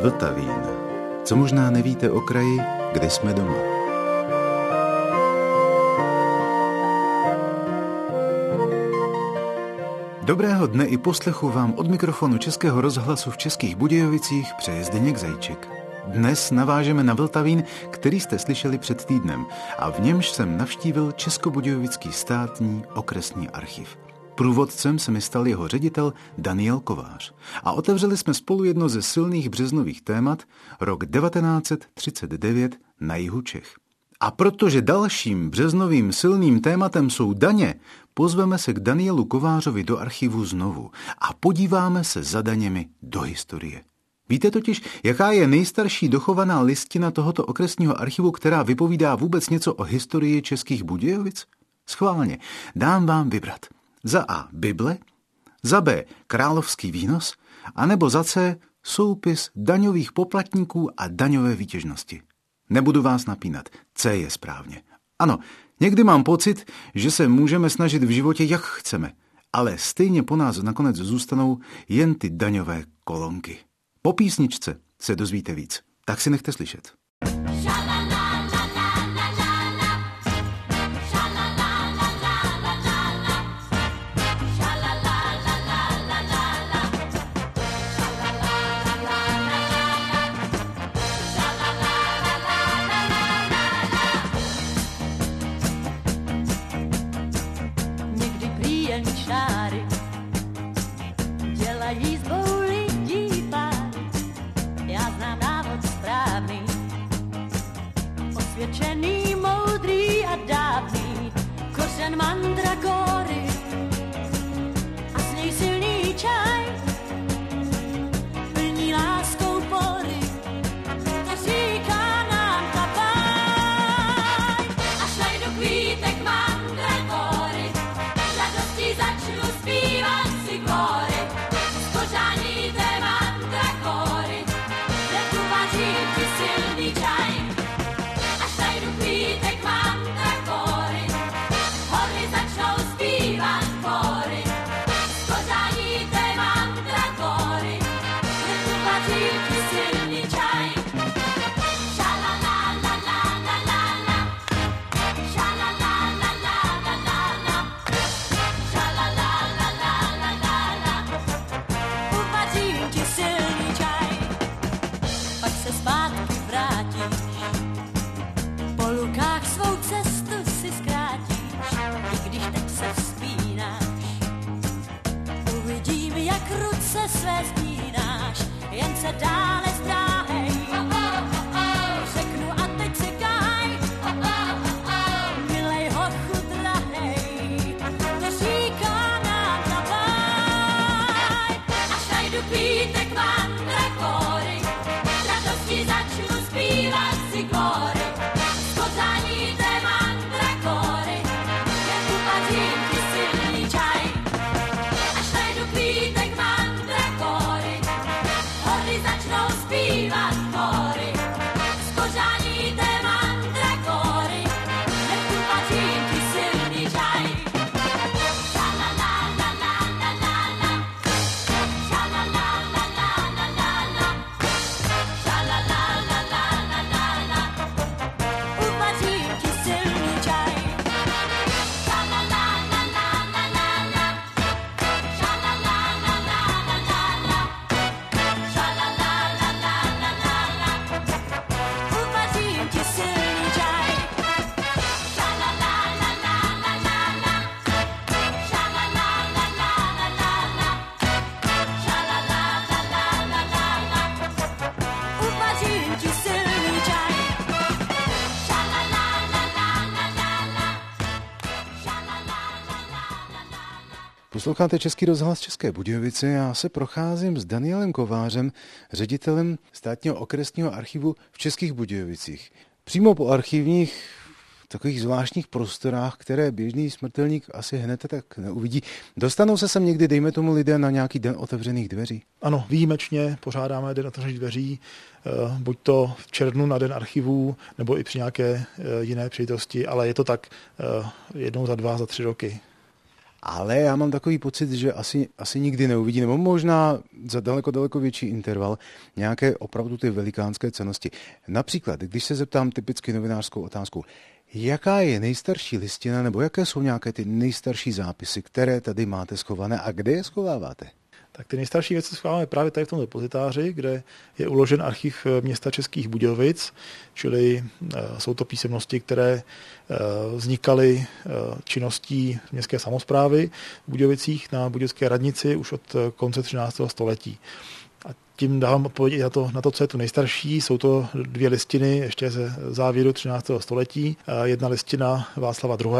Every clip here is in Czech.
Vltavín. Co možná nevíte o kraji, kde jsme doma. Dobrého dne i poslechu vám od mikrofonu Českého rozhlasu v Českých Budějovicích přeje Zdeněk Zajíček. Dnes navážeme na Vltavín, který jste slyšeli před týdnem a v němž jsem navštívil Českobudějovický státní okresní archiv. Průvodcem se mi stal jeho ředitel Daniel Kovář a otevřeli jsme spolu jedno ze silných březnových témat, rok 1939 na jihu Čech. A protože dalším březnovým silným tématem jsou daně, pozveme se k Danielu Kovářovi do archivu znovu a podíváme se za daněmi do historie. Víte totiž, jaká je nejstarší dochovaná listina tohoto okresního archivu, která vypovídá vůbec něco o historii Českých Budějovic? Schválně, dám vám vybrat. Za A. Bible, za B. Královský výnos, anebo za C. Soupis daňových poplatníků a daňové výtěžnosti. Nebudu vás napínat, C je správně. Ano, někdy mám pocit, že se můžeme snažit v životě jak chceme, ale stejně po nás nakonec zůstanou jen ty daňové kolonky. Po písničce se dozvíte víc, tak si nechte slyšet. Osvědčený, moudrý a dávný, kořen mandragory a z něj silný čaj, plní láskou pory, to říká nám ta báj. Až najdu kvítek mandragory, radostí začnu zpívat si kory, z kořání té mandragory, kde tu vaří ti silný čaj. Kvítek mandragory, hory začnou zpívat kory, z kořání té mandragory, kde tu vaří ti silný čaj. Šalalalalalalala, šalalalalalalala, šalalalalalalala, uvařím ti silný čaj. Pak se zpátky vrátíš, po lukách svou cestu si zkrátíš, i když teď se vzpínáš. Uvidím, jak ruce své spínáš, jen se dále zdráhej. Řeknu a teď si káj, milej hochu drahej, to říká nám ta báj. Až najdu kvítek mandragory, radosti začnu zpívat si kory. Kořání té mandragory, kde uvařím ti silný čaj. Až najdu kvítek mandragory, hory začnou zpívat kory. Z kořání té mandragory, kde uvařím ti silný čaj. Šalalalalalalala, šalalalalalalala, šalalalalalalala. Uvařím ti silný čaj. Šalalalalalalala, šalalalalalalala, šalalalalalalala. Uvařím ti silný čaj. Šalalalalalalala, šalalalalalalala, šalalalalalalala. Uvařím ti silný čaj. Posloucháte Český rozhlas České Budějovice, já se procházím s Danielem Kovářem, ředitelem státního okresního archivu v Českých Budějovicích. Přímo po archivních takových zvláštních prostorách, které běžný smrtelník asi hned tak neuvidí. Dostanou se sem někdy, dejme tomu, lidé na nějaký den otevřených dveří? Ano, výjimečně pořádáme den otevřených dveří, buď to v červnu na den archivů, nebo i při nějaké jiné příležitosti, ale je to tak jednou za 2, za 3 roky. ale já mám takový pocit, že asi nikdy neuvidí, nebo možná za daleko větší interval, nějaké opravdu ty velikánské cennosti. Například, když se zeptám typicky novinářskou otázkou, jaká je nejstarší listina, nebo jaké jsou nějaké ty nejstarší zápisy, které tady máte schované a kde je schováváte? Tak ty nejstarší věci schováváme právě tady v tom depozitáři, kde je uložen archiv města Českých Budějovic, čili jsou to písemnosti, které vznikaly činností městské samosprávy v Budějovicích na budějovické radnici už od konce 13. století. A tím dávám odpověď na to, co je tu nejstarší. Jsou to 2 listiny ještě ze závěru 13. století. Jedna listina Václava II.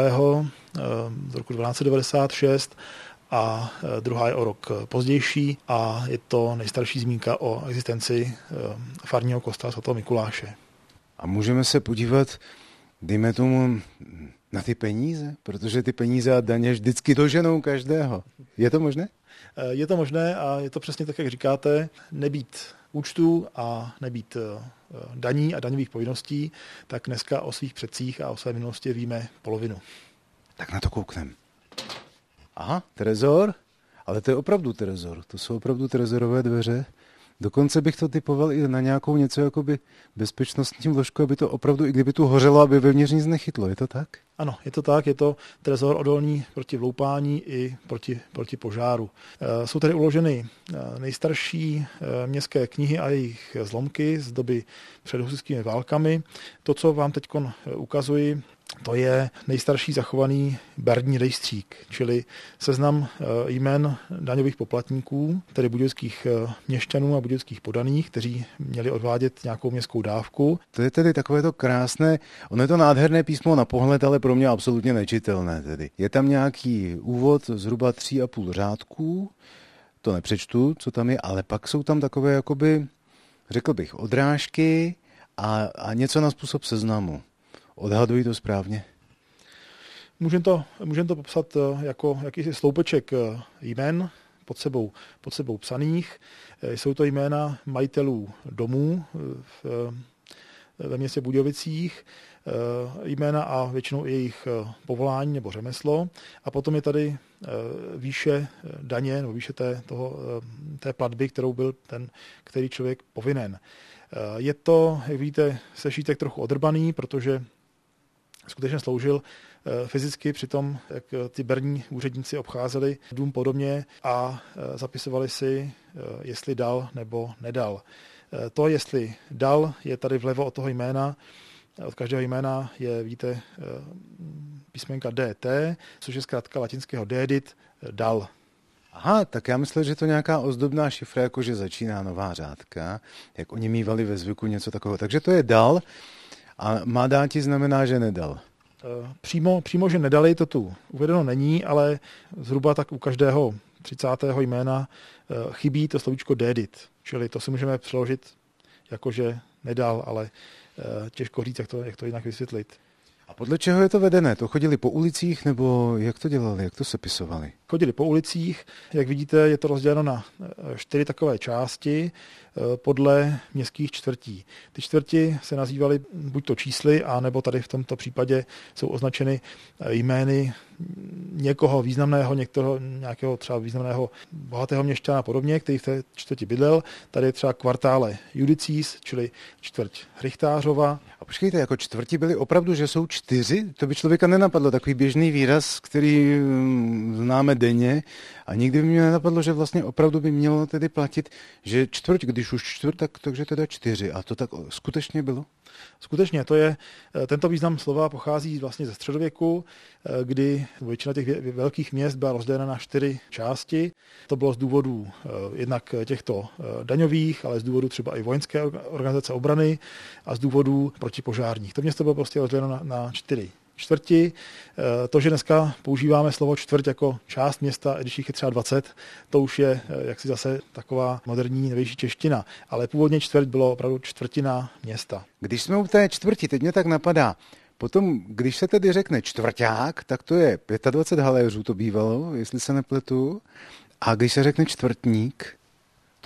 Z roku 1296 a druhá je o rok pozdější a je to nejstarší zmínka o existenci farního kostela svatého Mikuláše. A můžeme se podívat, dejme tomu, na ty peníze? Protože ty peníze a daně vždycky doženou každého. Je to možné? Je to možné a je to přesně tak, jak říkáte, nebýt účtů a nebýt daní a daňových povinností, tak dneska o svých předcích a o své minulosti víme polovinu. Tak na to kouknem. Aha, trezor, ale to je opravdu trezor. To jsou opravdu trezorové dveře. Dokonce bych to typoval i na nějakou něco jakoby bezpečnostní vložku, aby to opravdu, i kdyby tu hořelo, aby vevnitř nic nechytlo. Je to tak? Ano, je to tak. Je to trezor odolný proti vloupání i proti požáru. Jsou tady uloženy nejstarší městské knihy a jejich zlomky z doby před husitskými válkami. To, co vám teď ukazuji, to je nejstarší zachovaný berní rejstřík, čili seznam jmen daňových poplatníků, tedy budějovických měšťanů a budějovických podaných, kteří měli odvádět nějakou městskou dávku. To je tedy takové to krásné, ono je to nádherné písmo na pohled, ale pro mě absolutně nečitelné tedy. Je tam nějaký úvod zhruba 3,5 řádků, to nepřečtu, co tam je, ale pak jsou tam takové jakoby, řekl bych, odrážky a něco na způsob seznamu. Odhaduji to správně? Můžeme to popsat jako jakýsi sloupeček jmen pod sebou psaných. Jsou to jména majitelů domů ve městě Budějovicích, jména a většinou i jejich povolání nebo řemeslo. A potom je tady výše daně nebo výše té platby, kterou byl ten, který člověk povinen. Je to, jak vidíte, sešítek trochu odrbaný, protože skutečně sloužil fyzicky při tom, jak ty berní úředníci obcházeli dům podobně a zapisovali si, jestli dal nebo nedal. To, jestli dal, je tady vlevo od toho jména. Od každého jména je, víte, písmenka DT, což je zkrátka latinského dedit, dal. Aha, tak já myslím, že to nějaká ozdobná šifra, jakože začíná nová řádka, jak oni mívali ve zvyku něco takového. Takže to je dal a má dáti znamená, že nedal. Přímo, že nedali, to tu uvedeno není, ale zhruba tak u každého 30. jména chybí to slovíčko dedit, čili to si můžeme přeložit jako, že nedal, ale těžko říct, jak to jinak vysvětlit. A podle čeho je to vedené? To chodili po ulicích, nebo jak to dělali, jak to sepisovali? Chodili po ulicích, jak vidíte, je to rozděleno na 4 takové části podle městských čtvrtí. Ty čtvrti se nazývaly buď to čísly, anebo tady v tomto případě jsou označeny jmény někoho významného, nějakého třeba významného bohatého měšťana a podobně, který v té čtvrti bydlel. Tady je třeba kvartále Judicis, čili čtvrť Richtářova. A počkejte, jako čtvrti byly opravdu, že jsou 4? To by člověka nenapadlo, takový běžný výraz, který známe denně a nikdy by mě nenapadlo, že vlastně opravdu by mělo tedy platit, že čtvrť, když už čtvrt, takže teda 4. A to tak skutečně bylo? Skutečně, tento význam slova pochází vlastně ze středověku, kdy většina těch velkých měst byla rozdělena na 4 části. To bylo z důvodů jednak těchto daňových, ale z důvodů třeba i vojenské organizace obrany a z důvodů protipožárních. To město bylo prostě rozděleno na 4 čtvrti. To, že dneska používáme slovo čtvrť jako část města, když jich je třeba 20, to už je jaksi zase taková moderní, novější čeština. Ale původně čtvrť bylo opravdu čtvrtina města. Když jsme u té čtvrti, teď mě tak napadá, potom, když se tedy řekne čtvrťák, tak to je 25 haléřů to bývalo, jestli se nepletu. A když se řekne čtvrtník, To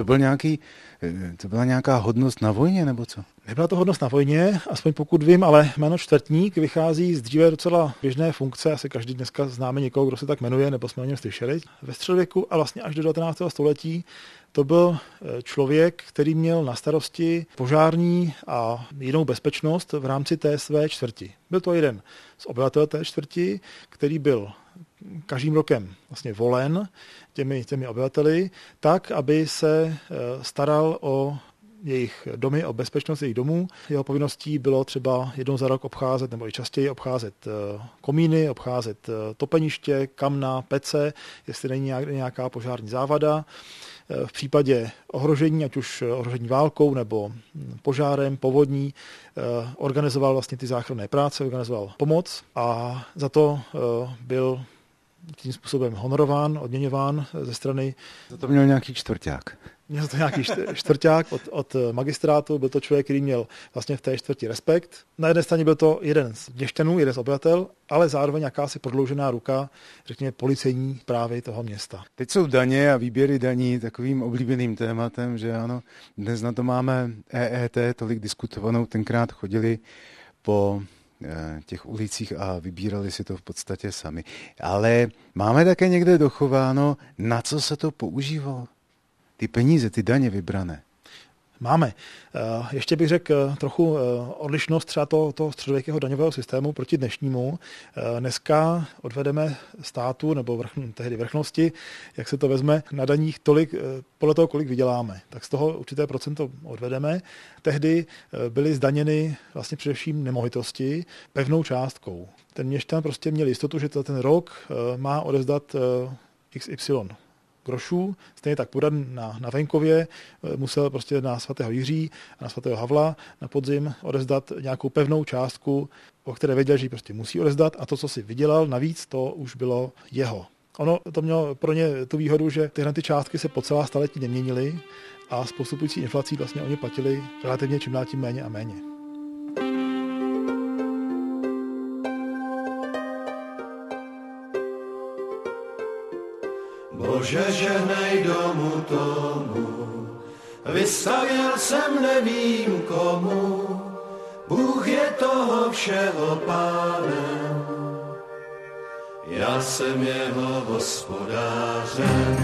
byla nějaká hodnost na vojně, nebo co? Nebyla to hodnost na vojně, aspoň pokud vím, ale jméno čtvrtník vychází z dříve docela běžné funkce, asi každý dneska známe někoho, kdo se tak jmenuje, nebo jsme o něm slyšeli. Ve středověku a vlastně až do 19. století to byl člověk, který měl na starosti požární a jinou bezpečnost v rámci té své čtvrti. Byl to jeden z obyvatel té čtvrti, který byl každým rokem vlastně volen těmi obyvateli, tak, aby se staral o jejich domy, o bezpečnost jejich domů. Jeho povinností bylo třeba jednou za rok obcházet, nebo i častěji obcházet komíny, obcházet topeniště, kamna, pece, jestli není nějaká požární závada. V případě ohrožení, ať už ohrožení válkou nebo požárem, povodní, organizoval vlastně ty záchranné práce, organizoval pomoc a za to byl tím způsobem honorován, odměňován ze strany... Za to měl nějaký čtvrťák. Měl to nějaký čtvrťák od magistrátu, byl to člověk, který měl vlastně v té čtvrti respekt. Na jedné straně byl to jeden z měšťanů, jeden z obyvatel, ale zároveň jakási prodloužená ruka, řekněme, policejní právě toho města. Teď jsou daně a výběry daní takovým oblíbeným tématem, že ano, dnes na to máme EET tolik diskutovanou, tenkrát chodili po těch ulicích a vybírali si to v podstatě sami. Ale máme také někde dochováno, na co se to používalo? Ty peníze, ty daně vybrané. Máme. Ještě bych řekl trochu odlišnost třeba toho středověkého daňového systému proti dnešnímu. Dneska odvedeme státu, nebo tehdy vrchnosti, jak se to vezme, na daních tolik, podle toho, kolik vyděláme. Tak z toho určité procento odvedeme. Tehdy byly zdaněny vlastně především nemovitosti pevnou částkou. Ten měšťan prostě měl jistotu, že ten rok má odevzdat XY grošů, stejně tak podat na venkově, musel prostě na svatého Jiří a na svatého Havla na podzim odezdat nějakou pevnou částku, o které věděl, že ji prostě musí odezdat a to, co si vydělal navíc, to už bylo jeho. Ono to mělo pro ně tu výhodu, že tyhle ty částky se po celá staletí neměnily a s postupující inflací vlastně oni platili relativně čím dál tím méně a méně. Bože, žehnej domu tomu, vystavěl jsem nevím komu, Bůh je toho všeho pánem, já jsem jeho hospodářem.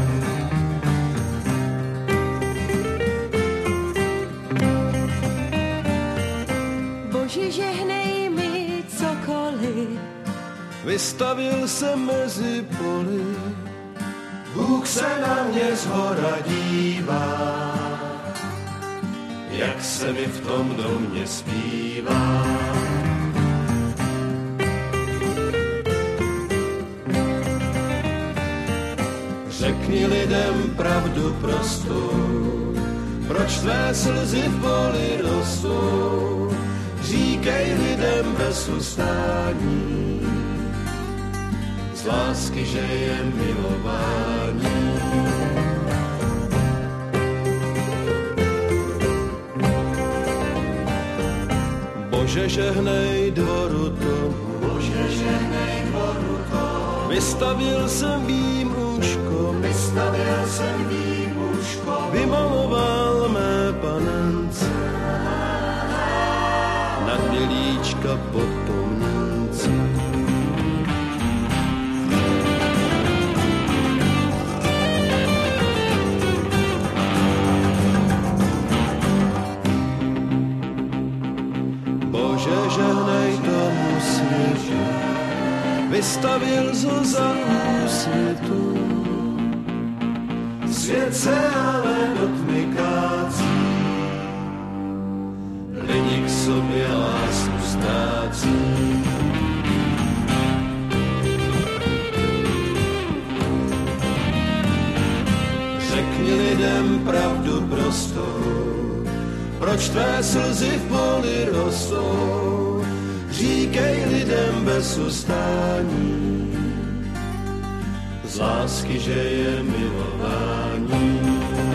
Bože, žehnej mi cokoliv, Vystavil jsem mezi poli, Bůh se na mě zhora dívá, jak se mi v tom domě zpívá. Řekni lidem pravdu prostou, proč tvé slzy v poli rostou. Říkej lidem bez ustání, z lásky, že je milování. Bože, žehnej dvoru tomu, Bože, žehnej dvoru tomu. Vystavil jsem vím úškom, vystavil jsem vím úškom. Vymaloval mé panence, nad mělíčka po pomínce. Bože, žehnej tomu světu, vystavil zo za úsvětu. Svět se ale do tmy kácí, lidi k sobě lásku ztrácí. Řekni lidem pravdu prostou, proč tvé slzy v poli rostou. Říkej lidem bez ustání, z lásky, že je milování.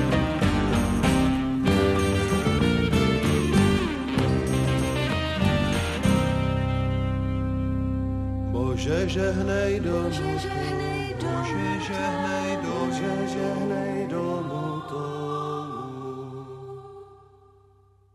Bože, žehnej domu, Bože, žehnej domu, Bože, žehnej domu tomu.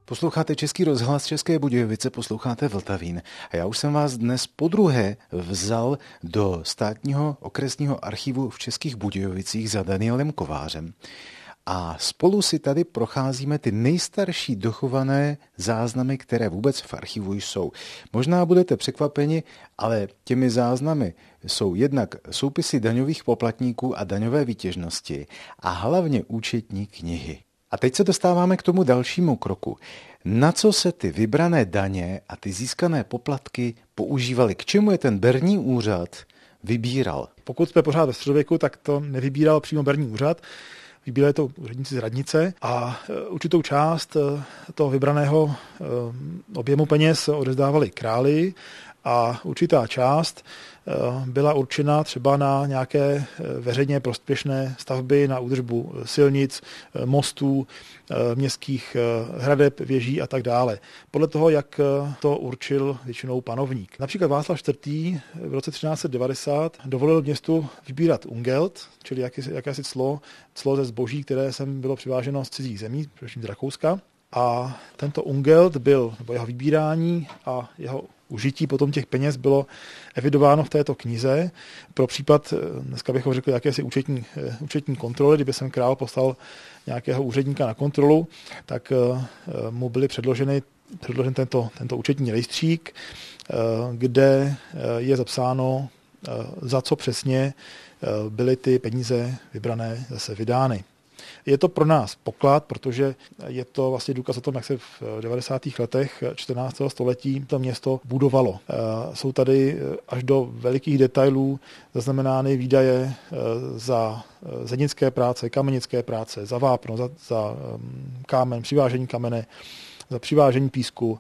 Posloucháte Český rozhlas České Budějovice, posloucháte Vltavín. A já už jsem vás dnes podruhé vzal do státního okresního archivu v Českých Budějovicích za Danielem Kovářem. A spolu si tady procházíme ty nejstarší dochované záznamy, které vůbec v archivu jsou. Možná budete překvapeni, ale těmi záznamy jsou jednak soupisy daňových poplatníků a daňové výtěžnosti a hlavně účetní knihy. A teď se dostáváme k tomu dalšímu kroku. Na co se ty vybrané daně a ty získané poplatky používaly? K čemu je ten berní úřad vybíral? Pokud jsme pořád ve středověku, tak to nevybíral přímo berní úřad. Vybírali to úředníci z radnice a určitou část toho vybraného objemu peněz odevzdávali králi a určitá část byla určena třeba na nějaké veřejně prospěšné stavby, na údržbu silnic, mostů, městských hradeb, věží a tak dále. Podle toho, jak to určil většinou panovník. Například Václav IV. V roce 1390 dovolil městu vybírat ungelt, čili jakési clo ze zboží, které sem bylo přiváženo z cizích zemí, především z Rakouska. A tento ungelt byl, nebo jeho vybírání a jeho užití potom těch peněz bylo evidováno v této knize. Pro případ, dneska bychom řekli, jakési účetní kontroly, kdyby sem král poslal nějakého úředníka na kontrolu, tak mu byly předložen tento účetní rejstřík, kde je zapsáno, za co přesně byly ty peníze vybrané zase vydány. Je to pro nás poklad, protože je to vlastně důkaz o tom, jak se v 90. letech 14. století to město budovalo. Jsou tady až do velikých detailů zaznamenány výdaje za zednické práce, kamenické práce, za vápno, za kámen, přivážení kamene, za přivážení písku,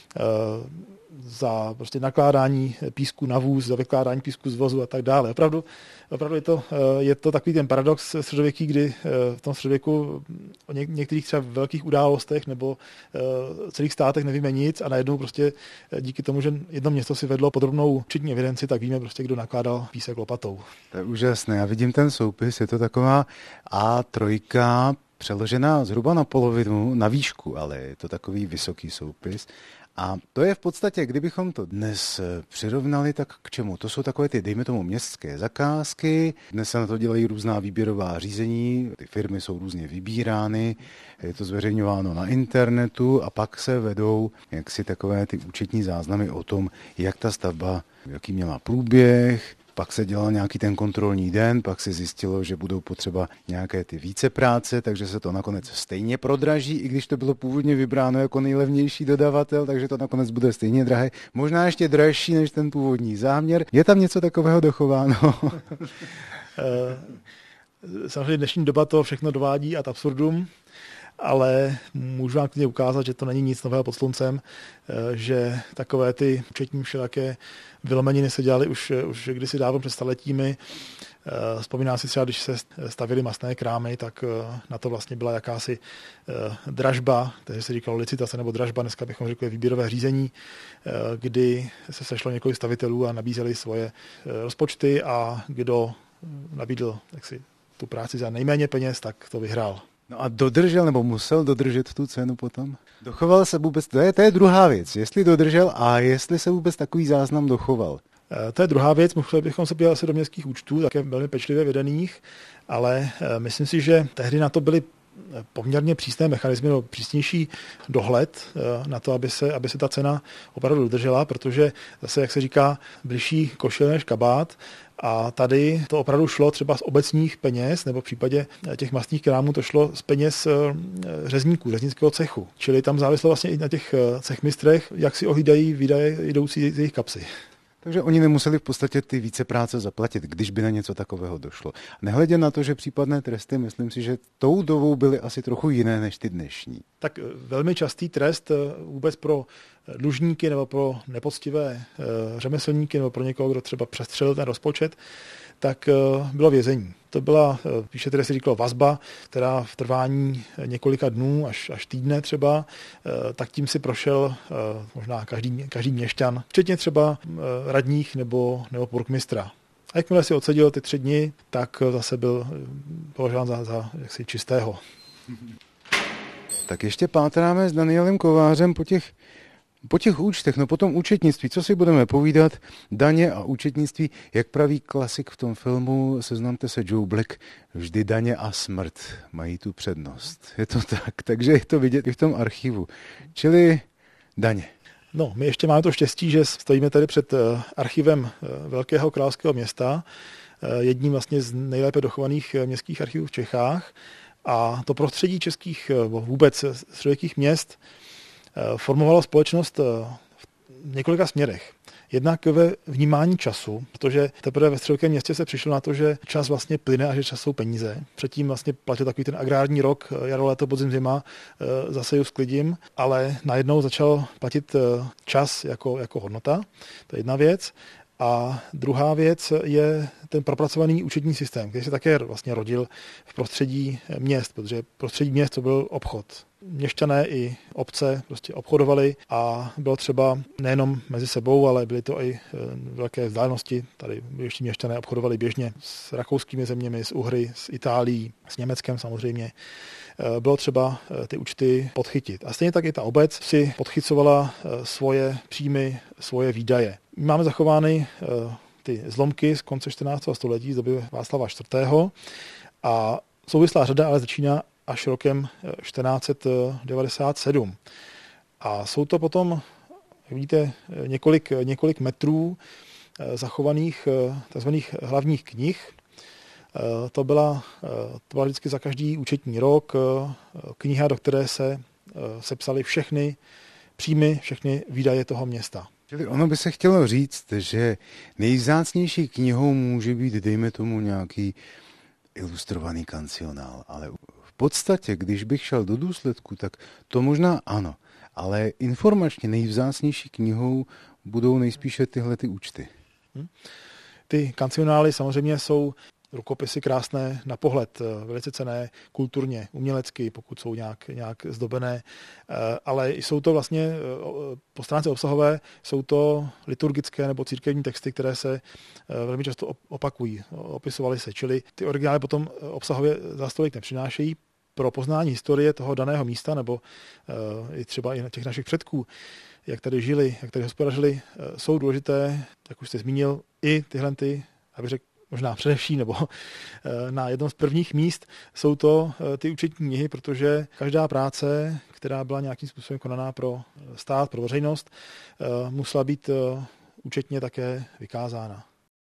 za prostě nakládání písku na vůz, za vykládání písku z vozu a tak dále. Opravdu je to takový ten paradox středověký, kdy v tom středověku o některých třeba velkých událostech nebo celých státech nevíme nic a najednou prostě díky tomu, že jedno město si vedlo podrobnou účetní evidenci, tak víme prostě, kdo nakládal písek lopatou. To je úžasné. Já vidím ten soupis, je to taková A3 přeložená zhruba na polovinu, na výšku, ale je to takový vysoký soupis. A to je v podstatě, kdybychom to dnes přirovnali, tak k čemu? To jsou takové ty, dejme tomu, městské zakázky. Dnes se na to dělají různá výběrová řízení, ty firmy jsou různě vybírány, je to zveřejňováno na internetu a pak se vedou jaksi takové ty účetní záznamy o tom, jak ta stavba, jaký měla průběh. Pak se dělal nějaký ten kontrolní den, pak se zjistilo, že budou potřeba nějaké ty vícepráce, takže se to nakonec stejně prodraží, i když to bylo původně vybráno jako nejlevnější dodavatel, takže to nakonec bude stejně drahé. Možná ještě dražší než ten původní záměr. Je tam něco takového dochováno? Samozřejmě dnešní doba to všechno dovádí ad absurdum, ale můžu vám klidně ukázat, že to není nic nového pod sluncem, že takové ty účetní všelaké vylomeniny se dělaly už kdysi dávno před staletími. Vzpomíná si třeba, když se stavěly masné krámy, tak na to vlastně byla jakási dražba, takže se říkalo licitace nebo dražba, dneska bychom řekli výběrové řízení, kdy se sešlo několik stavitelů a nabízeli svoje rozpočty a kdo nabídl tu práci za nejméně peněz, tak to vyhrál. No a dodržel nebo musel dodržet tu cenu potom? Dochoval se vůbec, to je druhá věc, jestli dodržel a jestli se vůbec takový záznam dochoval. To je druhá věc, museli bychom se podívat asi do městských účtů, také velmi pečlivě vedených, ale myslím si, že tehdy na to byly poměrně přísné mechanismy, nebo přísnější dohled na to, aby se ta cena opravdu dodržela, protože zase, jak se říká, bližší košile než kabát. A tady to opravdu šlo třeba z obecních peněz, nebo v případě těch mastných krámů to šlo z peněz řezníků, řeznického cechu. Čili tam závislo vlastně i na těch cechmistrech, jak si ohlídají výdaje jdoucí z jejich kapsy. Takže oni nemuseli v podstatě ty vícepráce zaplatit, když by na něco takového došlo. Nehledě na to, že případné tresty, myslím si, že tou dobou byly asi trochu jiné než ty dnešní. Tak velmi častý trest vůbec pro dlužníky nebo pro nepoctivé řemeslníky nebo pro někoho, kdo třeba přestřelil ten rozpočet, tak bylo vězení. To byla, píše tedy se říkalo vazba, která v trvání několika dnů až týdne třeba, tak tím si prošel možná každý měšťan, včetně třeba radních nebo burkmistra. A jakmile si odseděl ty 3 dny, tak zase byl považován za jaksi čistého. Tak ještě pátráme s Danielem Kovářem po těch účtech, no potom účetnictví. Co si budeme povídat? Daně a účetnictví, jak praví klasik v tom filmu Seznamte se, Joe Black, vždy daně a smrt mají tu přednost. Je to tak, takže je to vidět i v tom archivu. Čili daně. No, my ještě máme to štěstí, že stojíme tady před archivem velkého královského města, jedním vlastně z nejlépe dochovaných městských archivů v Čechách. A to prostředí českých, vůbec středověkých měst, formovalo společnost v několika směrech. Jednak ve vnímání času, protože teprve ve středověkém městě se přišlo na to, že čas vlastně plyne a že čas jsou peníze. Předtím vlastně platil takový ten agrární rok, jaro, léto, podzim, zima, zaseju, sklidím, ale najednou začal platit čas jako hodnota. To je jedna věc. A druhá věc je ten propracovaný účetní systém, který se také vlastně rodil v prostředí měst, protože prostředí měst to byl obchod. Měšťané i obce prostě obchodovali a bylo třeba nejenom mezi sebou, ale byly to i velké vzdálenosti. Tady ještě měšťané obchodovali běžně s rakouskými zeměmi, s Uhry, s Itálií, s Německem samozřejmě. Bylo třeba ty účty podchytit. A stejně tak i ta obec si podchycovala svoje příjmy, svoje výdaje. Máme zachovány ty zlomky z konce 14. století, z doby Václava IV. A souvislá řada ale začíná až rokem 1497. A jsou to potom, jak vidíte, několik metrů zachovaných tzv. Hlavních knih. To byla vždycky za každý účetní rok kniha, do které se sepsaly všechny příjmy, všechny výdaje toho města. Čili ono by se chtělo říct, že nejvzácnější knihou může být, dejme tomu, nějaký ilustrovaný kancionál, ale v podstatě, když bych šel do důsledku, tak to možná ano, ale informačně nejvzácnější knihou budou nejspíše tyhle ty účty. Ty kancionály samozřejmě jsou rukopisy krásné na pohled, velice cenné kulturně, umělecky, pokud jsou nějak zdobené, ale jsou to vlastně po stránce obsahové, jsou to liturgické nebo církevní texty, které se velmi často opakují, opisovaly se, čili ty originály potom obsahově za stolik nepřinášejí. Pro poznání historie toho daného místa nebo i třeba i těch našich předků, jak tady žili, jak tady hospodařili, jsou důležité, jak už jste zmínil, i tyhle, abych řekl, možná především, nebo na jednom z prvních míst jsou to ty účetní knihy, protože každá práce, která byla nějakým způsobem konaná pro stát, pro veřejnost, musela být účetně také vykázána.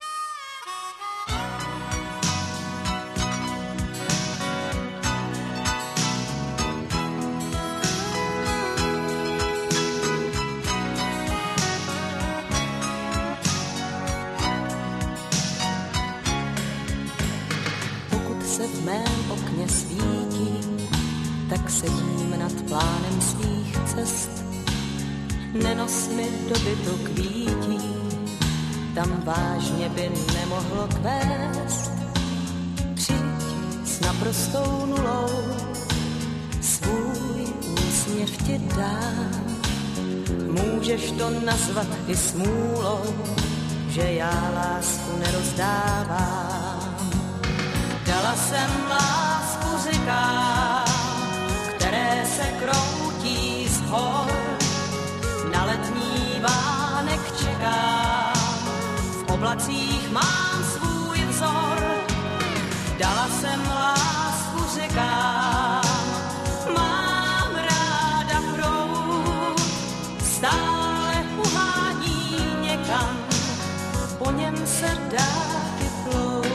V mém okně svítí, tak sedím nad plánem svých cest. Nenos mi do bytu kvítí, tam vážně by nemohlo kvést. Přijď s naprostou nulou, svůj úsměv ti dám. Můžeš to nazvat i smůlou, že já lásku nerozdávám. Dala jsem lásku řekám, které se kroutí z hor. Na letní vánek čekám, v oblacích mám svůj vzor. Dala jsem lásku řekám, mám ráda proud, stále uhání někam, po něm se dá vyplout.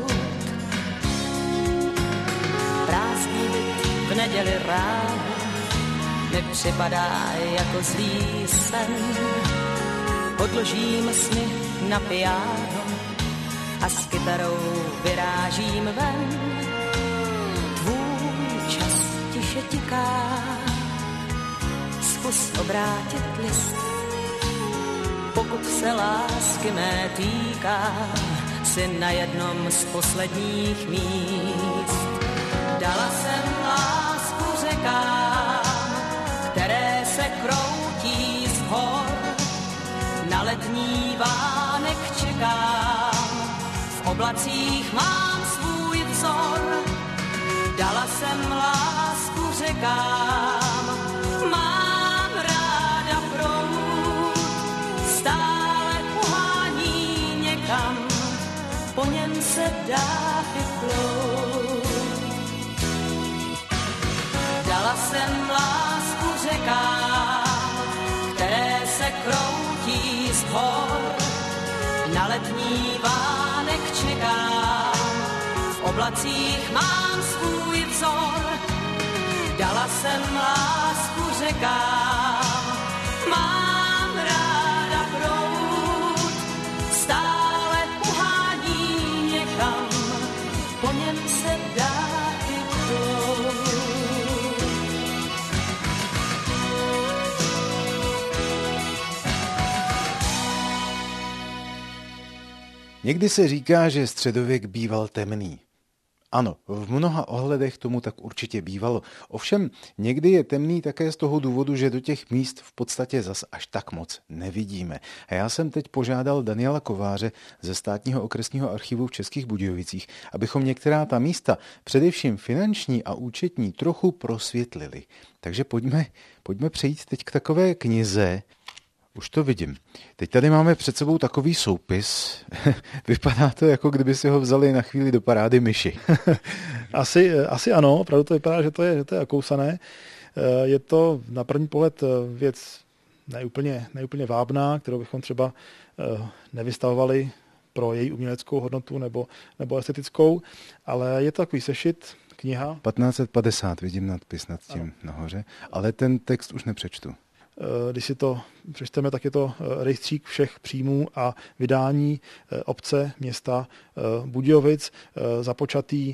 V neděli ráno mi připadá jako zlý sen. Odložím sny na piano a s kytarou vyrážím ven. Tvůj čas tiše tiká, zkus obrátit list. Pokud se lásky mé týká, si na jednom z posledních míst. Dala jsem lásku řekám, které se kroutí z hor. Na letní vánek čekám, v oblacích mám svůj vzor. Dala jsem lásku řekám, oblacích mám svůj vzor. Dala jsem lásku řekám, mám ráda proud, stále uhání někam, po něm se dá i proud. Někdy se říká, že středověk býval temný. Ano, v mnoha ohledech tomu tak určitě bývalo. Ovšem, někdy je temný také z toho důvodu, že do těch míst v podstatě zas až tak moc nevidíme. A já jsem teď požádal Daniela Kováře ze Státního okresního archivu v Českých Budějovicích, abychom některá ta místa, především finanční a účetní, trochu prosvětlili. Takže pojďme přejít teď k takové knize. Už to vidím. Teď tady máme před sebou takový soupis. Vypadá to, jako kdyby si ho vzali na chvíli do parády myši. Asi ano, opravdu to vypadá, že to je okousané. Je to na první pohled věc neúplně vábná, kterou bychom třeba nevystavovali pro její uměleckou hodnotu nebo estetickou, ale je to takový sešit, kniha. 1550, vidím nadpis nad tím nahoře, ale ten text už nepřečtu. Když si to přečteme, tak je to rejstřík všech příjmů a vydání obce, města Budějovic, započatý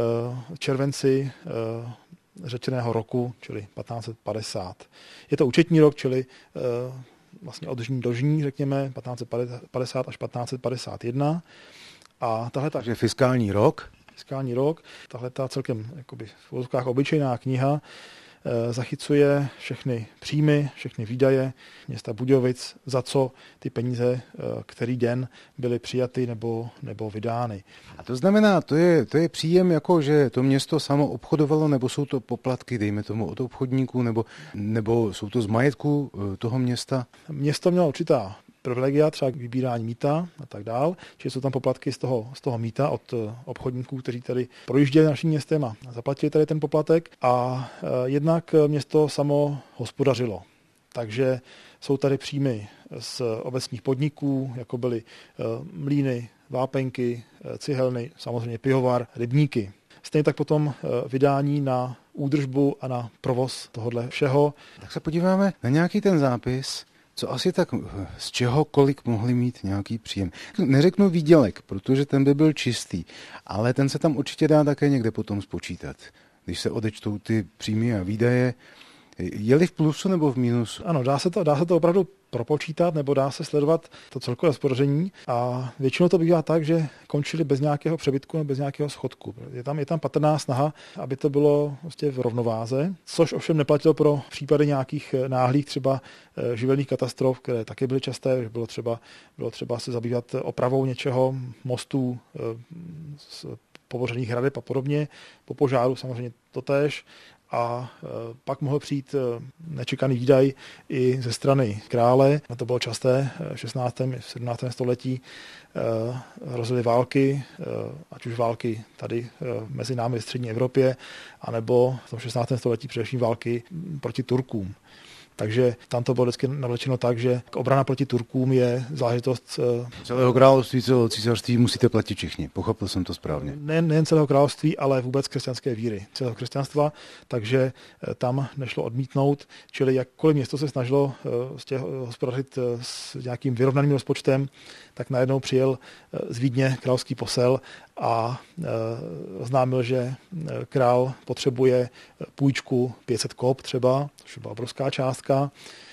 červenci řečeného roku, čili 1550. Je to účetní rok, čili vlastně od žní do žní, řekněme, 1550 až 1551. A takže fiskální rok, tahle ta celkem jakoby v uvozovkách obyčejná kniha zachycuje všechny příjmy, všechny výdaje města Budějovic, za co ty peníze, který den byly přijaty nebo vydány. A to znamená, to je příjem, jako že to město samo obchodovalo, nebo jsou to poplatky, dejme tomu, od obchodníků, nebo jsou to z majetku toho města? Město mělo určitá privilegia, třeba k vybírání mýta a tak dál. Čili jsou tam poplatky z toho mýta od obchodníků, kteří tady projížděli naším městem a zaplatili tady ten poplatek. A jednak město samo hospodařilo. Takže jsou tady příjmy z obecních podniků, jako byly mlýny, vápenky, cihelny, samozřejmě pivovar, rybníky. Stejně tak potom vydání na údržbu a na provoz tohohle všeho. Tak se podíváme na nějaký ten zápis. Co asi tak, z čeho kolik mohli mít nějaký příjem? Neřeknu výdělek, protože ten by byl čistý, ale ten se tam určitě dá také někde potom spočítat. Když se odečtou ty příjmy a výdaje, je-li v plusu nebo v mínusu? Ano, dá se to opravdu propočítat, nebo dá se sledovat to celkové hospodaření a většinou to bývá tak, že končili bez nějakého přebytku nebo bez nějakého schodku. Je tam patrná snaha, aby to bylo vlastně v rovnováze, což ovšem neplatilo pro případy nějakých náhlých třeba živelných katastrof, které taky byly časté, že bylo třeba se zabývat opravou něčeho, mostů, pobořených hradeb a podobně, po požáru samozřejmě totéž. A pak mohl přijít nečekaný výdaj i ze strany krále. A to bylo časté v 16. a 17. století. Hrozily války, ať už války tady mezi námi v střední Evropě, anebo v tom 16. století především války proti Turkům. Takže tam to bylo vždycky navlečeno tak, že obrana proti Turkům je záležitost celého království, celého císařství musíte platit všichni. Pochopil jsem to správně. Nejen celého království, ale vůbec křesťanské víry, celého křesťanstva, takže tam nešlo odmítnout, čili jakkoliv město se snažilo hospodařit s nějakým vyrovnaným rozpočtem, tak najednou přijel z Vídně královský posel a oznámil, že král potřebuje půjčku 500 kop třeba, což byla obrovská částka,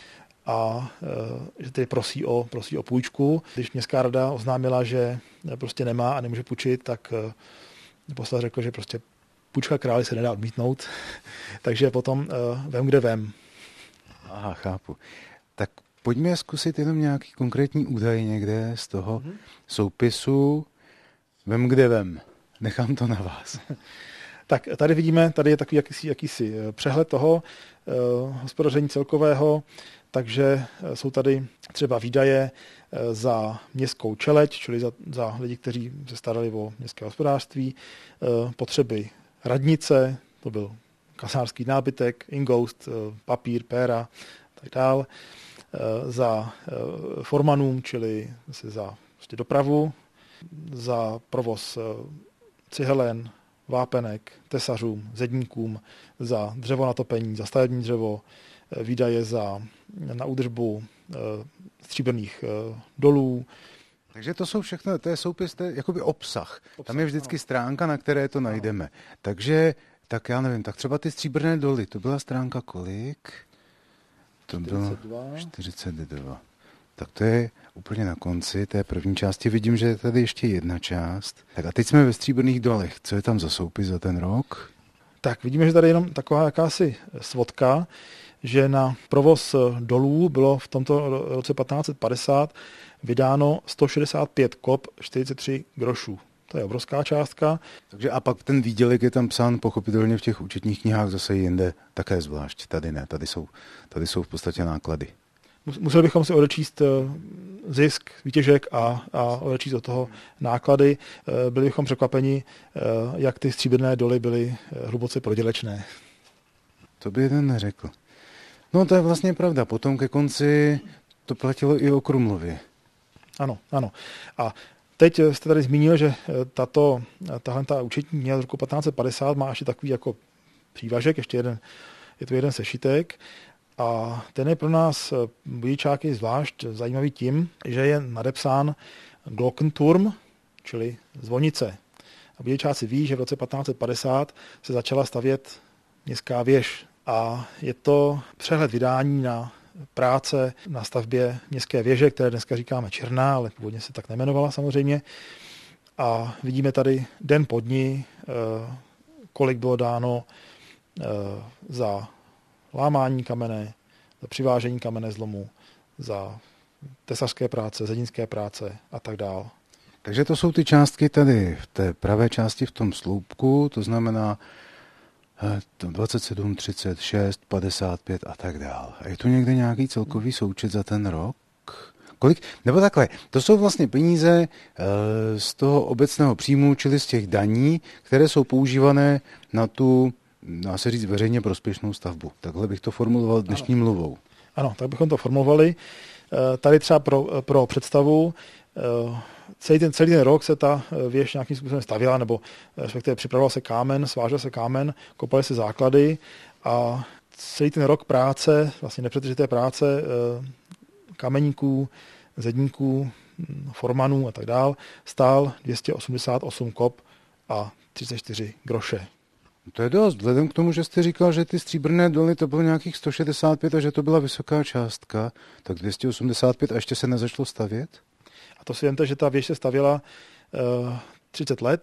a že tedy prosí o půjčku. Když městská rada oznámila, že prostě nemá a nemůže půjčit, tak posel řekl, že prostě půjčka králi se nedá odmítnout, takže potom vem kde vem. Aha, chápu. Tak pojďme zkusit jenom nějaký konkrétní údaj někde z toho soupisu. Vem kde vem. Nechám to na vás. Tak tady vidíme, tady je takový jakýsi přehled toho hospodaření celkového, takže jsou tady třeba výdaje za městskou čeleď, čili za lidi, kteří se starali o městské hospodářství, potřeby radnice, to byl kasářský nábytek, ingoust, papír, péra, tak dál, za formanům, čili za dopravu, za provoz cihelen, vápenek, tesařům, zedníkům za dřevo na topení, za stavební dřevo, výdaje na údržbu stříbrných dolů. Takže to jsou všechno, to je soupis, to je jakoby obsah. Tam je vždycky stránka, na které to najdeme. Takže, tak já nevím, tak třeba ty stříbrné doly, to byla stránka kolik? To bylo 42. Tak to je úplně na konci té první části. Vidím, že je tady ještě jedna část. Tak a teď jsme ve stříbrných dolech. Co je tam za soupis za ten rok? Tak vidíme, že tady je jenom taková jakási svodka, že na provoz dolů bylo v tomto roce 1550 vydáno 165 kop 43 grošů. To je obrovská částka. Takže a pak ten výdělek je tam psán pochopitelně v těch účetních knihách zase jinde také zvlášť. Tady ne, tady jsou v podstatě náklady. Museli bychom si odečíst zisk, výtěžek a odečíst od toho náklady. Byli bychom překvapeni, jak ty stříbrné doly byly hluboce prodělečné. To by jeden neřekl. No to je vlastně pravda. Potom ke konci to platilo i o Krumlově. Ano. A teď jste tady zmínil, že tahle účetní kniha z roku 1550 má ještě takový jako přívažek, je to jeden sešitek. A ten je pro nás budějčáky zvlášť zajímavý tím, že je nadepsán Glockenturm, čili zvonice. A budějčáci ví, že v roce 1550 se začala stavět městská věž. A je to přehled vydání na práce na stavbě městské věže, které dneska říkáme Černá, ale původně se tak nejmenovala samozřejmě. A vidíme tady den po dni, kolik bylo dáno za lámání kamene, za přivážení kamene zlomu, za tesařské práce, zednické práce a tak dále. Takže to jsou ty částky tady v té pravé části v tom sloupku, to znamená 27, 36, 55 a tak dále. A je tu někde nějaký celkový součet za ten rok? Kolik? Nebo takhle, to jsou vlastně peníze z toho obecného příjmu, čili z těch daní, které jsou používané na tu, dá se říct, veřejně prospěšnou stavbu. Takhle bych to formuloval dnešní mluvou. Ano, tak bychom to formulovali. Tady třeba pro představu, celý ten rok se ta věž nějakým způsobem stavěla, nebo respektive připravoval se kámen, svážel se kámen, kopaly se základy a celý ten rok práce, vlastně nepřetržité práce kameníků, zedníků, formanů a tak dál, stál 288 kop a 34 groše. To je dost, vzhledem k tomu, že jste říkal, že ty stříbrné doly to bylo nějakých 165 a že to byla vysoká částka, tak 285 a ještě se nezačalo stavět? A to si vemte, že ta věž se stavěla 30 let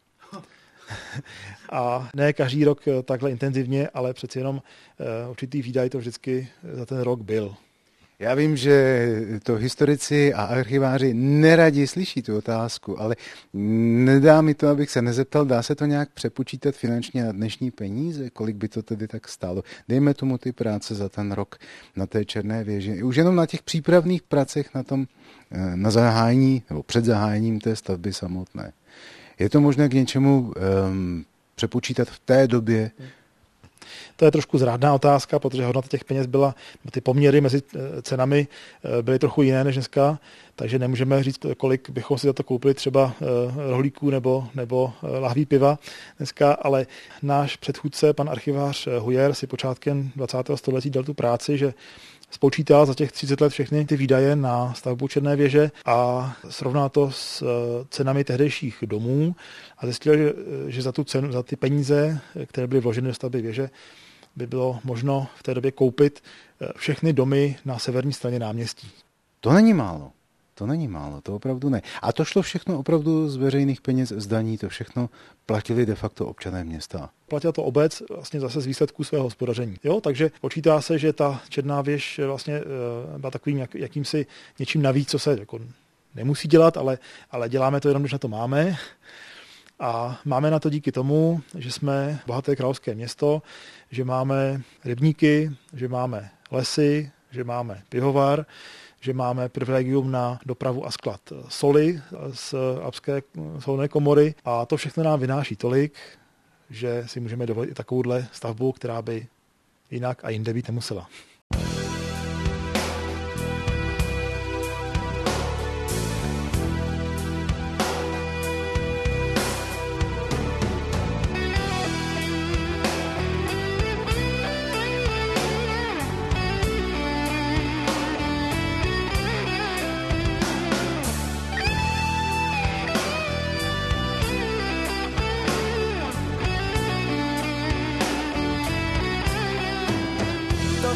a ne každý rok takhle intenzivně, ale přeci jenom určitý výdaj to vždycky za ten rok byl. Já vím, že to historici a archiváři neradi slyší tu otázku, ale nedá mi to, abych se nezeptal, dá se to nějak přepočítat finančně na dnešní peníze? Kolik by to tedy tak stálo? Dejme tomu ty práce za ten rok na té Černé věži. Už jenom na těch přípravných pracech na zahájení nebo před zahájením té stavby samotné. Je to možné k něčemu přepočítat v té době? To je trošku zrádná otázka, protože hodnota těch peněz byla, ty poměry mezi cenami byly trochu jiné než dneska, takže nemůžeme říct, kolik bychom si za to koupili třeba rohlíků nebo lahví piva dneska, ale náš předchůdce, pan archivář Hujer, si počátkem 20. století dal tu práci, že spočítal za těch 30 let všechny ty výdaje na stavbu Černé věže a srovnal to s cenami tehdejších domů a zjistil, že za tu cenu, za ty peníze, které byly vloženy do stavby věže, by bylo možno v té době koupit všechny domy na severní straně náměstí. To není málo. To opravdu ne. A to šlo všechno opravdu z veřejných peněz, z daní, to všechno platili de facto občané města. Platila to obec vlastně zase z výsledků svého hospodaření. Jo, takže počítá se, že ta Černá věž vlastně byla takovým jakýmsi něčím navíc, co se jako nemusí dělat, ale děláme to jenom, když na to máme. A máme na to díky tomu, že jsme bohaté královské město, že máme rybníky, že máme lesy, že máme pivovar, že máme privilegium na dopravu a sklad soli z Alpské solné komory a to všechno nám vynáší tolik, že si můžeme dovolit i takovouhle stavbu, která by jinak a jinde být nemusela.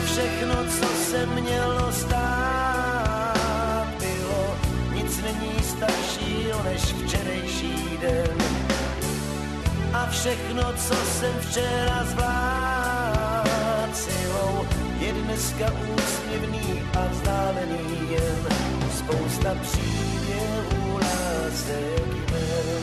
všechno, co se mělo stát, bylo. Nic není staršího než včerejší den. A všechno, co jsem včera zvládl silou, je dneska úsměvný a vzdálený jen. Spousta příběhů, lásek jmen.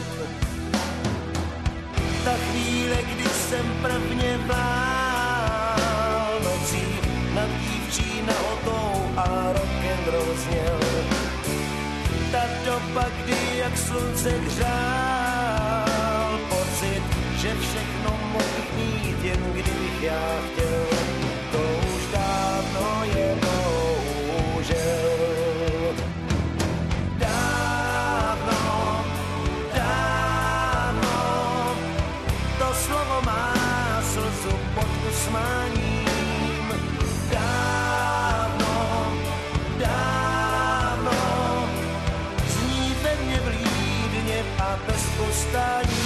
Ta chvíle, kdy jsem prvně bál nocí nad dívčí nahotou a rock'n'roll zněl. Ta doba, kdy jak slunce hřál pocit, že všechno mohl mít, jen kdybych já chtěl. To už dávno je bohužel. Slovo má slzu pod usmáním. Dávno, dávno zní ve mně vlídně a bez ustání.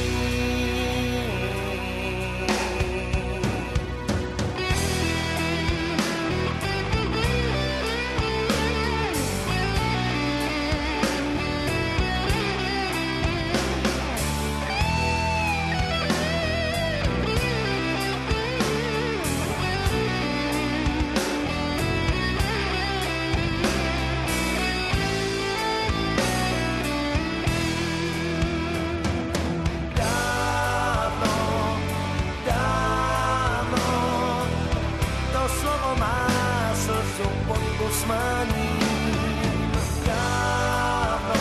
Usmáním. Dávno,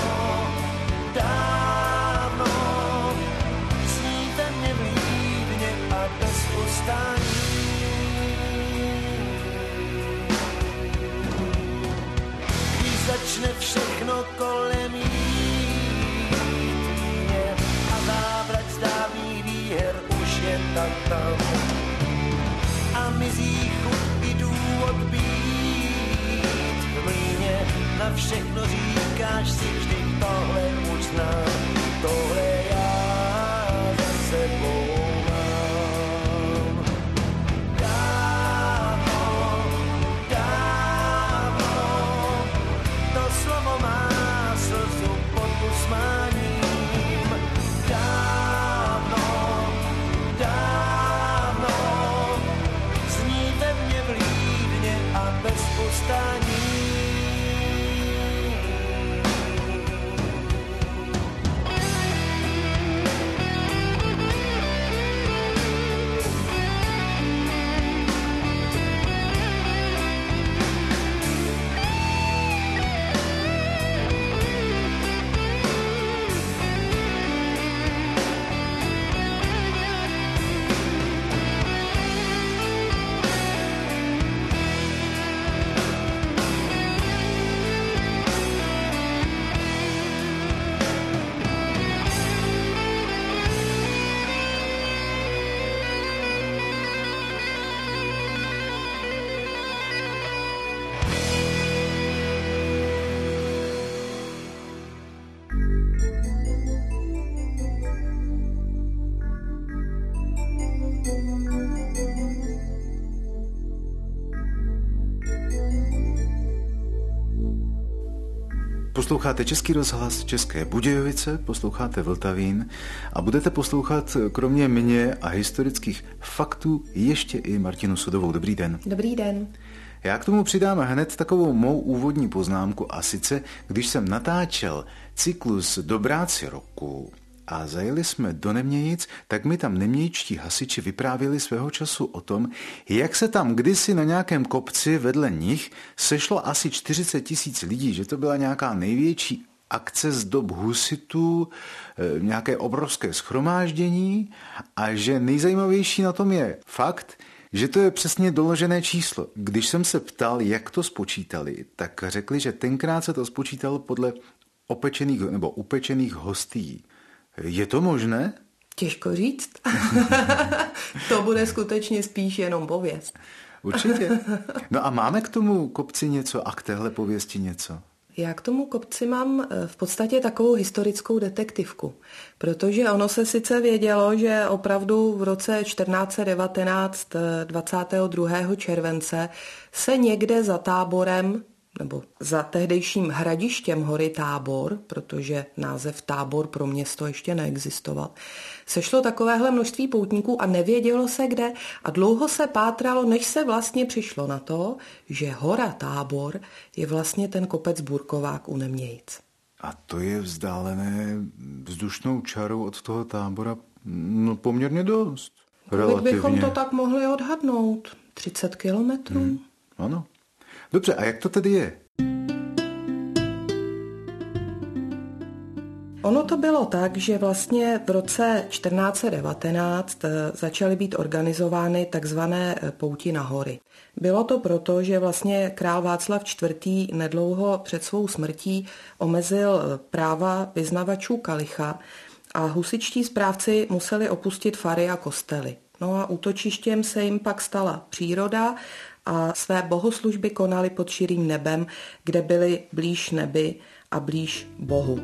dávno zní ve mně vlídně a bez ustání. Když začne všechno kolem jít víně a závrat z dávných výher už je tak tam a mizí chuť i důvod být. Na všechno říkáš si vždy, tohle už znám, tohle já za sebou mám. Dávno, dávno, to slovo má slzu pod usmáním. Dávno, dávno, zní ve mně vlídně a bez ustání. Posloucháte Český rozhlas České Budějovice, posloucháte Vltavín a budete poslouchat kromě mě a historických faktů ještě i Martinu Sudovou. Dobrý den. Dobrý den. Já k tomu přidám hned takovou mou úvodní poznámku a sice, když jsem natáčel cyklus Dobráci roku a zajeli jsme do Nemějic, tak mi tam nemějčtí hasiči vyprávěli svého času o tom, jak se tam kdysi na nějakém kopci vedle nich sešlo asi 40 000 lidí, že to byla nějaká největší akce z dob husitů, nějaké obrovské shromáždění a že nejzajímavější na tom je fakt, že to je přesně doložené číslo. Když jsem se ptal, jak to spočítali, tak řekli, že tenkrát se to spočítalo podle opečených nebo upečených hostí. Je to možné? Těžko říct. To bude skutečně spíš jenom pověst. Určitě. No a máme k tomu kopci něco a k téhle pověsti něco? Já k tomu kopci mám v podstatě takovou historickou detektivku, protože ono se sice vědělo, že opravdu v roce 1419, 22. července, se někde za Táborem, nebo za tehdejším hradištěm hory Tábor, protože název Tábor pro město ještě neexistoval, sešlo takovéhle množství poutníků a nevědělo se kde a dlouho se pátralo, než se vlastně přišlo na to, že hora Tábor je vlastně ten kopec Burkovák u Nemějic. A to je vzdálené vzdušnou čarou od toho Tábora poměrně dost. Kolik bychom to tak mohli odhadnout? 30 kilometrů? Ano. Dobře, a jak to tedy je? Ono to bylo tak, že vlastně v roce 1419 začaly být organizovány takzvané pouti na hory. Bylo to proto, že vlastně král Václav IV. Nedlouho před svou smrtí omezil práva vyznavačů kalicha a husitští správci museli opustit fary a kostely. No a útočištěm se jim pak stala příroda a své bohoslužby konali pod širým nebem, kde byli blíž nebi a blíž Bohu.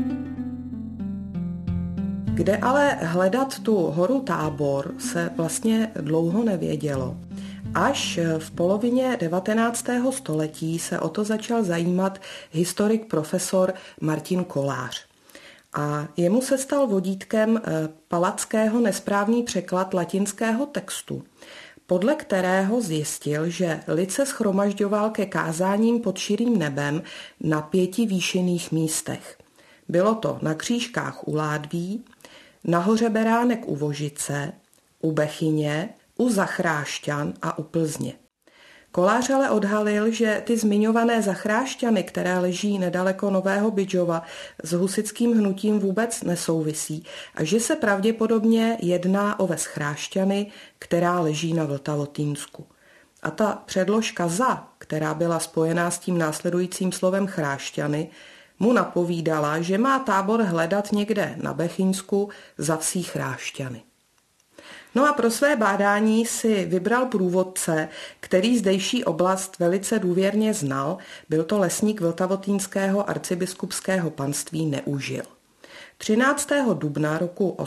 Kde ale hledat tu horu Tábor se vlastně dlouho nevědělo. Až v polovině 19. století se o to začal zajímat historik profesor Martin Kolář. A jemu se stal vodítkem Palackého nesprávný překlad latinského textu, podle kterého zjistil, že lid se shromažďoval ke kázáním pod širým nebem na 5 výšinných místech. Bylo to na Křížkách u Ládví, na hoře Beránek u Vožice, u Bechyně, u Zachrášťan a u Plzně. Kolář ale odhalil, že ty zmiňované Zachrášťany, které leží nedaleko Nového Bydžova, s husitským hnutím vůbec nesouvisí a že se pravděpodobně jedná o ves Chrášťany, která leží na Vltavotýnsku. A ta předložka za, která byla spojená s tím následujícím slovem Chrášťany, mu napovídala, že má Tábor hledat někde na Bechyňsku za vsí Chrášťany. No a pro své bádání si vybral průvodce, který zdejší oblast velice důvěrně znal, byl to lesník Vltavotýnského arcibiskupského panství Neužil. 13. dubna roku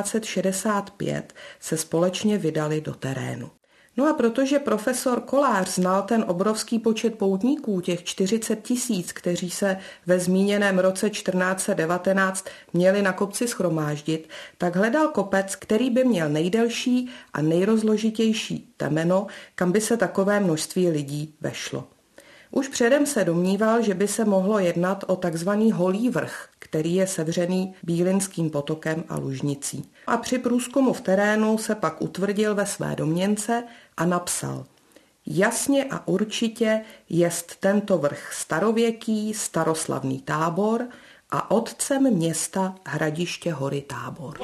1865 se společně vydali do terénu. No a protože profesor Kolář znal ten obrovský počet poutníků, těch 40 000, kteří se ve zmíněném roce 1419 měli na kopci shromáždit, tak hledal kopec, který by měl nejdelší a nejrozložitější temeno, kam by se takové množství lidí vešlo. Už předem se domníval, že by se mohlo jednat o takzvaný Holý vrch, který je sevřený Bílinským potokem a Lužnicí. A při průzkumu v terénu se pak utvrdil ve své domněnce a napsal: jasně a určitě jest tento vrch starověký, staroslavný Tábor a otcem města hradiště hory Tábor.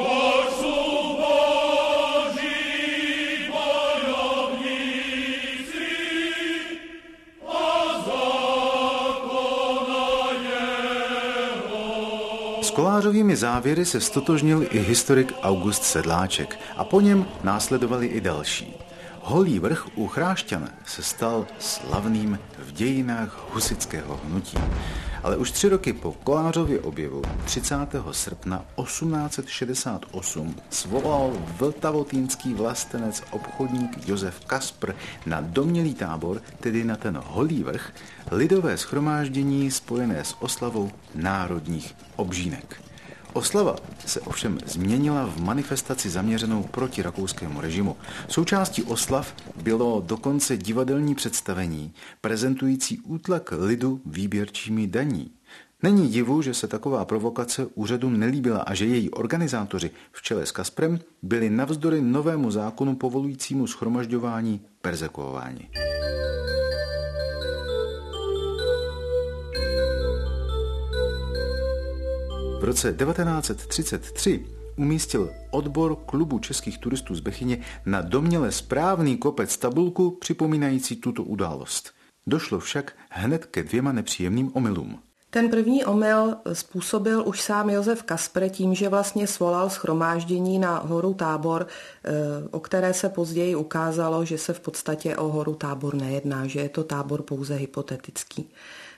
S Kolářovými závěry se stotožnil i historik August Sedláček a po něm následovali i další. Holý vrch u Chrášťan se stal slavným v dějinách husitského hnutí. Ale už 3 roky po Kolářově objevu 30. srpna 1868 svolal vltavotýnský vlastenec obchodník Josef Kaspr na domnělý Tábor, tedy na ten Holý vrch, lidové shromáždění spojené s oslavou národních obžínek. Oslava se ovšem změnila v manifestaci zaměřenou proti rakouskému režimu. Součástí oslav bylo dokonce divadelní představení prezentující útlak lidu výběrčími daní. Není divu, že se taková provokace úřadům nelíbila a že její organizátoři v čele s Kasprem byli navzdory novému zákonu povolujícímu shromažďování perzekuováni. V roce 1933 umístil odbor klubu českých turistů z Bechyně na domněle správný kopec tabulku připomínající tuto událost. Došlo však hned ke 2 nepříjemným omylům. Ten první omyl způsobil už sám Josef Kaspr tím, že vlastně svolal shromáždění na horu Tábor, o které se později ukázalo, že se v podstatě o horu Tábor nejedná, že je to tábor pouze hypotetický.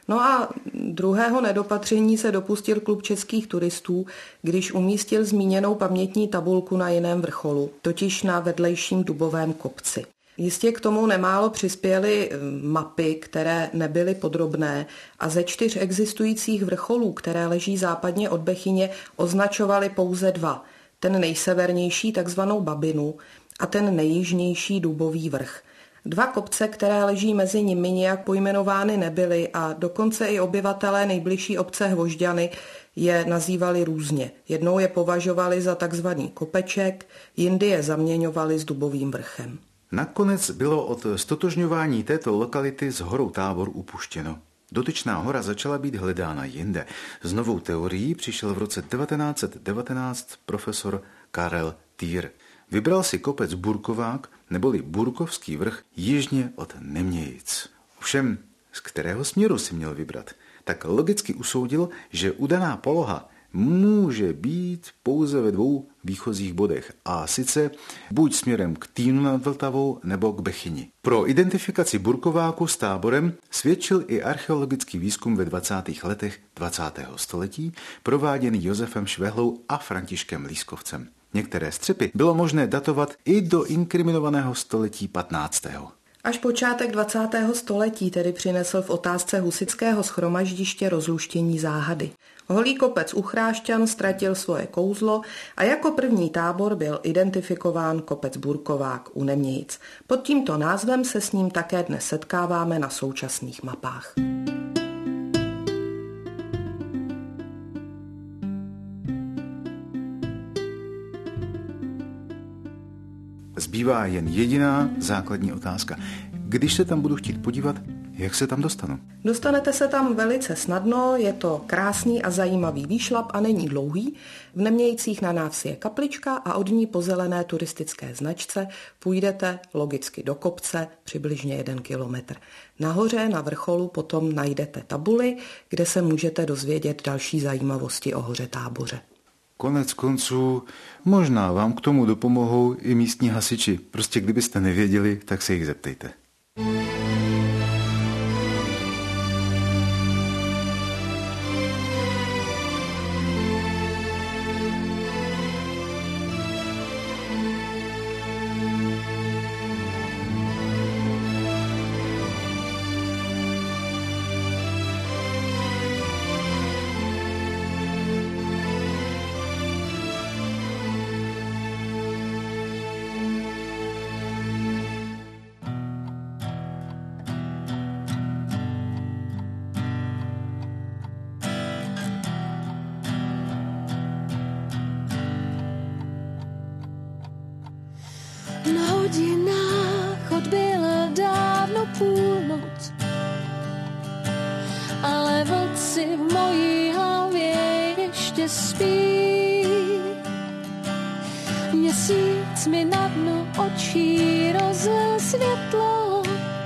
No a druhého nedopatření se dopustil Klub českých turistů, když umístil zmíněnou pamětní tabulku na jiném vrcholu, totiž na vedlejším dubovém kopci. Jistě k tomu nemálo přispěly mapy, které nebyly podrobné a ze 4 existujících vrcholů, které leží západně od Bechyně, označovaly pouze 2. Ten nejsevernější takzvanou Babinu a ten nejjižnější Dubový vrch. 2 kopce, které leží mezi nimi, nějak pojmenovány nebyly a dokonce i obyvatelé nejbližší obce Hvožďany je nazývali různě. Jednou je považovali za takzvaný kopeček, jindy je zaměňovali s Dubovým vrchem. Nakonec bylo od stotožňování této lokality s horou Tábor upuštěno. Dotyčná hora začala být hledána jinde. S novou teorií přišel v roce 1919 profesor Karel Týr. Vybral si kopec Burkovák, neboli Burkovský vrch, jižně od Nemějic. Ovšem, z kterého směru si měl vybrat? Tak logicky usoudil, že udaná poloha může být pouze ve 2 výchozích bodech, a sice buď směrem k Týnu nad Vltavou nebo k Bechyni. Pro identifikaci Burkováku s Táborem svědčil i archeologický výzkum ve 20. letech 20. století, prováděný Josefem Švehlou a Františkem Lískovcem. Některé střepy bylo možné datovat i do inkriminovaného století 15. Až počátek 20. století tedy přinesl v otázce husitského shromaždiště rozluštění záhady. Holý kopec u Chrášťan ztratil svoje kouzlo a jako první tábor byl identifikován kopec Burkovák u Nemějic. Pod tímto názvem se s ním také dnes setkáváme na současných mapách. Zbývá jen jediná základní otázka. Když se tam budu chtít podívat, jak se tam dostanu? Dostanete se tam velice snadno, je to krásný a zajímavý výšlap a není dlouhý. V Nemějcích na návsi je kaplička a od ní po zelené turistické značce půjdete logicky do kopce přibližně 1 kilometr. Nahoře na vrcholu potom najdete tabuli, kde se můžete dozvědět další zajímavosti o hoře Táboře. Konec konců, možná vám k tomu dopomohou i místní hasiči. Prostě kdybyste nevěděli, tak se jich zeptejte. Na hodinách odbyla dávno půlnoc, ale vlci v mojí hlavě ještě spí. Měsíc mi na dno očí rozlil světlo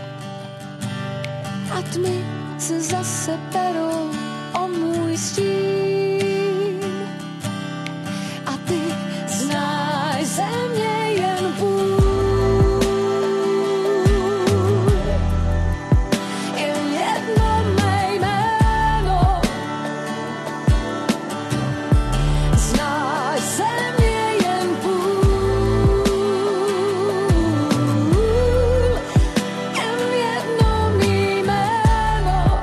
a tmy se zase perou o můj stín. A ty znáš země jen půl. Jen jedno mé jméno. Znáš země jen půl. Jen jedno mé jméno.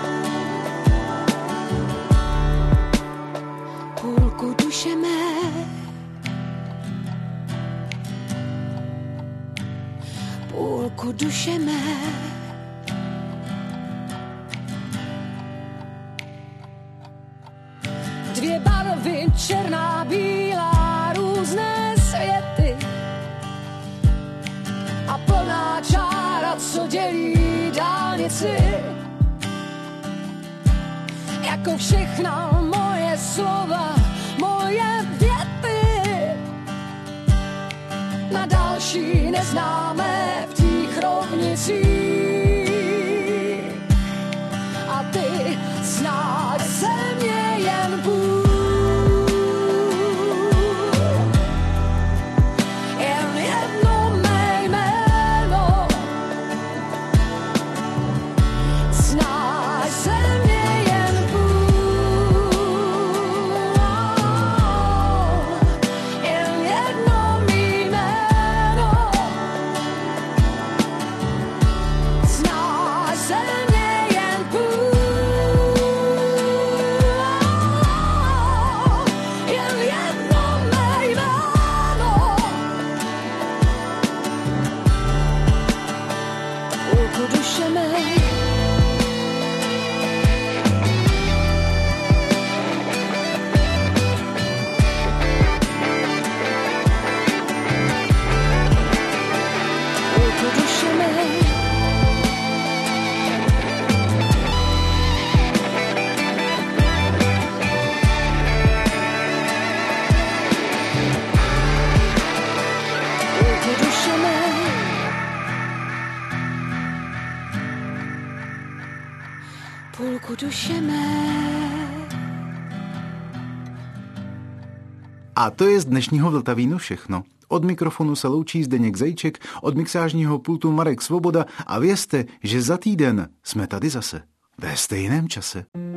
Půlku duše mé. Půlku duše mé. Dvě barvy, černá, bílá, různé světy a plná čára, co dělí dálnici. Jako všechna moje slova, moje věty na další neznámé v těch rovnicích. A ty znáš země jen půl. Jen jedno mé jméno. Znáš země duše mé. A to je z dnešního Vltavínu všechno. Od mikrofonu se loučí Zdeněk Zajíček, od mixážního pultu Marek Svoboda a vězte, že za týden jsme tady zase. Ve stejném čase.